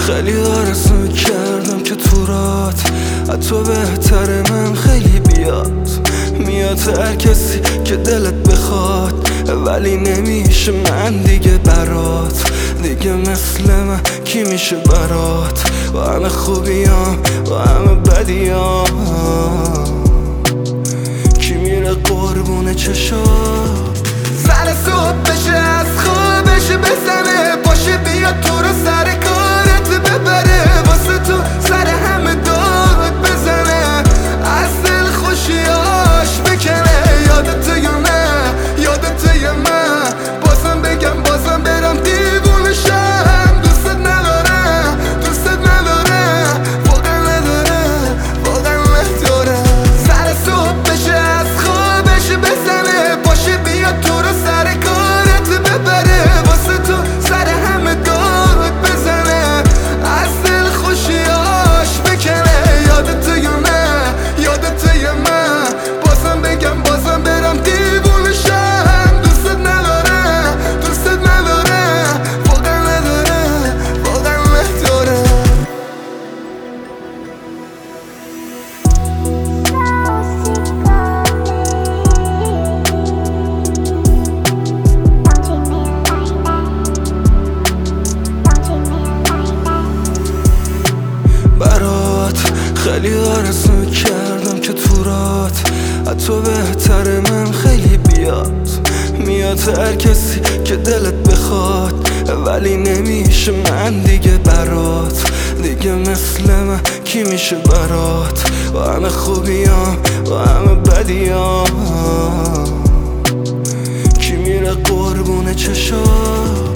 خیلی آرزو کردم که تو رات حتی بهتره من خیلی بیاد. میاد هر کسی که دلت بخواد، ولی نمیشه من دیگه برات. دیگه مثل من کی میشه برات؟ با همه خوبیام با همه بدیام، کی میره قربون چشات؟ سر صبح بشه از خوابش بزنه، باشه بیاد تو رو سر کارت ببره، واسه تو سر همه داد بزنه، از دل خوشیاش بکنه. یادته یا نه؟ یادته یا من؟ بازم بگم بازم برم دیوونشم. دوست ندارم دوست ندارم، واقعا ندارم واقعا ندارم. سر صبح بشه از خوابش بزنه، باشه بیاد تو رو سر کارت ببره، واسه تو سر همه داد بزنه، از دل خوشیاش بکنه. یادته یا نه؟ یادته یا من؟ بازم بگم بازم برم دیوونشم. دوست ندارم دوست ندارم، واقعا ندارم واقعا ندارم. برات خیلی آرزو کردم که تو رات حتی بهتره من خیلی بیاد. میاد هر کسی که دلت بخواد، ولی نمیشه من دیگه برات. دیگه مثل من کی میشه برات؟ با همه خوبیام با همه بدیام، کی میره قربون چشات؟